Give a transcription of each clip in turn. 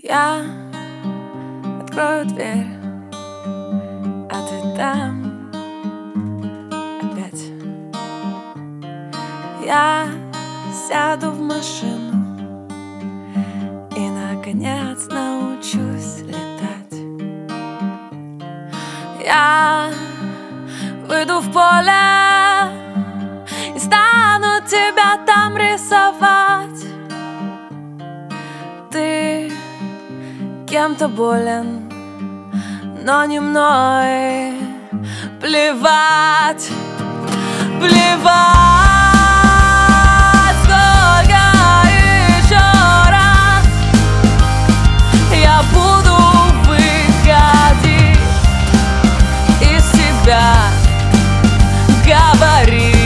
Я открою дверь, а ты там опять. Я сяду в машину и, наконец, научусь летать. Я выйду в поле и стану тебя там рисовать. Ты кем-то болен, но не мной. Плевать, плевать. Сколько еще раз я буду выходить из себя, говорить.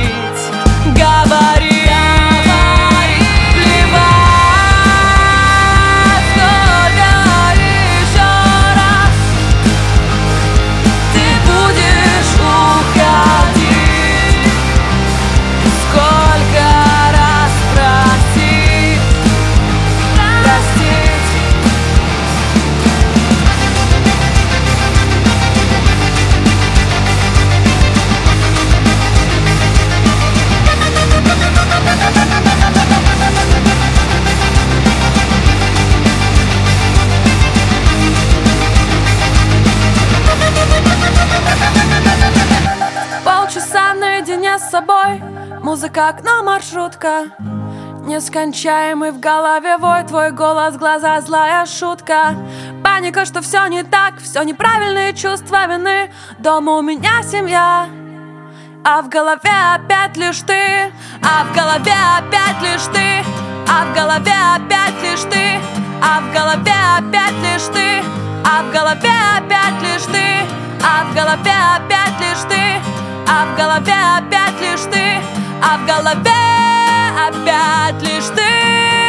Полчаса наедине с собой, музыка, окно, маршрутка. Нескончаемый в голове вой, твой голос, глаза, злая шутка. Паника, что все не так, все неправильные чувства вины. Дома у меня семья, а в голове опять лишь ты. А в голове опять лишь ты. А в голове опять лишь ты. А в голове опять лишь ты. А в голове опять лишь ты. А в голове опять лишь ты. А в голове опять лишь ты. А в голове опять лишь ты.